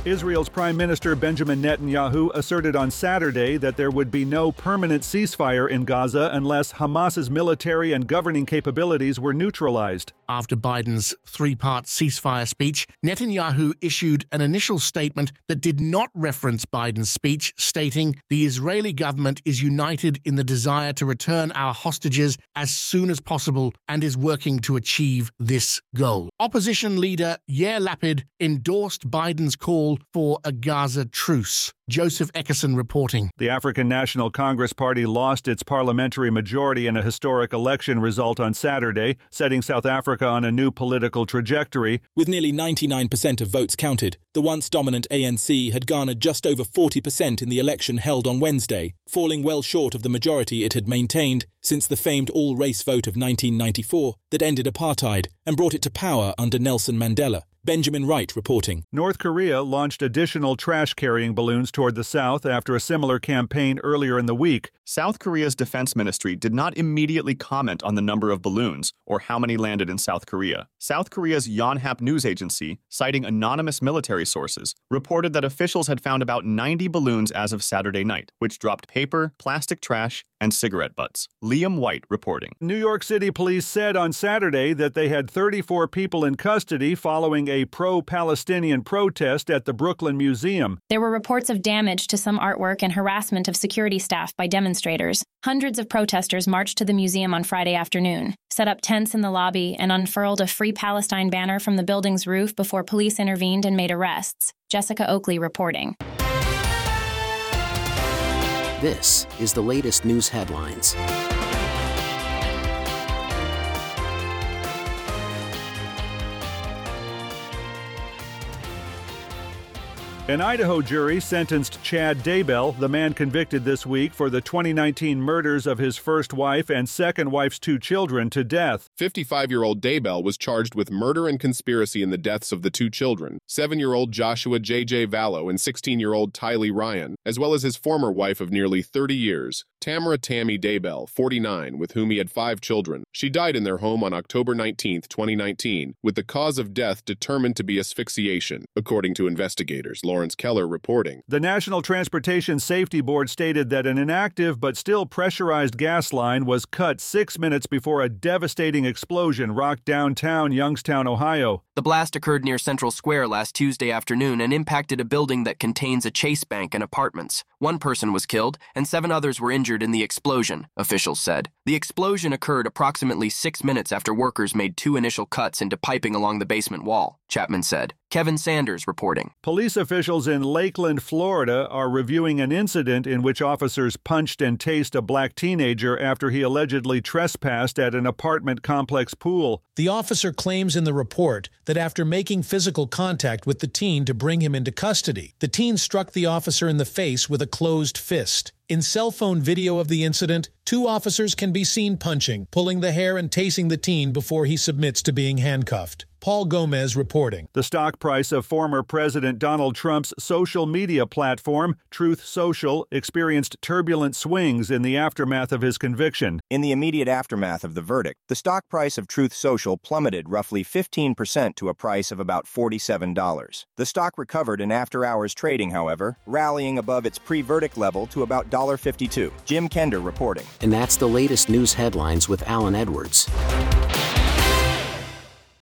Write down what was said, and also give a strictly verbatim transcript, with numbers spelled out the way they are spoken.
Israel's Prime Minister Benjamin Netanyahu asserted on Saturday that there would be no permanent ceasefire in Gaza unless Hamas's military and governing capabilities were neutralized. After Biden's three-part ceasefire speech, Netanyahu issued an initial statement that did not reference Biden's speech, stating, "The Israeli government is united in the desire to return our hostages as soon as possible and is working to achieve this goal." Opposition leader Yair Lapid endorsed Biden's call for a Gaza truce. Joseph Eckerson reporting. The African National Congress Party lost its parliamentary majority in a historic election result on Saturday, setting South Africa on a new political trajectory. With nearly ninety-nine percent of votes counted, the once dominant A N C had garnered just over forty percent in the election held on Wednesday, falling well short of the majority it had maintained since the famed all-race vote of nineteen ninety-four that ended apartheid and brought it to power under Nelson Mandela. Benjamin Wright reporting. North Korea launched additional trash-carrying balloons toward the south after a similar campaign earlier in the week. South Korea's defense ministry did not immediately comment on the number of balloons or how many landed in South Korea. South Korea's Yonhap news agency, citing anonymous military sources, reported that officials had found about ninety balloons as of Saturday night, which dropped paper, plastic trash, and cigarette butts. Liam White reporting. New York City police said on Saturday that they had thirty-four people in custody following a pro-Palestinian protest at the Brooklyn Museum. There were reports of damage to some artwork and harassment of security staff by demonstrators. Hundreds of protesters marched to the museum on Friday afternoon, set up tents in the lobby, and unfurled a Free Palestine banner from the building's roof before police intervened and made arrests. Jessica Oakley reporting. This is the latest news headlines. An Idaho jury sentenced Chad Daybell, the man convicted this week for the twenty nineteen murders of his first wife and second wife's two children, to death. fifty-five-year-old Daybell was charged with murder and conspiracy in the deaths of the two children, seven-year-old Joshua J J Vallow and sixteen-year-old Tylee Ryan, as well as his former wife of nearly thirty years, Tamara Tammy Daybell, forty-nine, with whom he had five children. She died in their home on October nineteenth, twenty nineteen, with the cause of death determined to be asphyxiation, according to investigators. Lawrence Keller reporting. The National Transportation Safety Board stated that an inactive but still pressurized gas line was cut six minutes before a devastating explosion rocked downtown Youngstown, Ohio. The blast occurred near Central Square last Tuesday afternoon and impacted a building that contains a Chase Bank and apartments. One person was killed and seven others were injured in the explosion, officials said. The explosion occurred approximately six minutes after workers made two initial cuts into piping along the basement wall, Chapman said. Kevin Sanders reporting. Police officials in Lakeland, Florida, are reviewing an incident in which officers punched and tased a black teenager after he allegedly trespassed at an apartment complex pool. The officer claims in the report that after making physical contact with the teen to bring him into custody, the teen struck the officer in the face with a closed fist. In cell phone video of the incident, two officers can be seen punching, pulling the hair and tasing the teen before he submits to being handcuffed. Paul Gomez reporting. The stock price of former President Donald Trump's social media platform, Truth Social, experienced turbulent swings in the aftermath of his conviction. In the immediate aftermath of the verdict, the stock price of Truth Social plummeted roughly fifteen percent to a price of about forty-seven dollars. The stock recovered in after-hours trading, however, rallying above its pre-verdict level to about one dollar fifty-two. Jim Kender reporting. And that's the latest news headlines with Alan Edwards.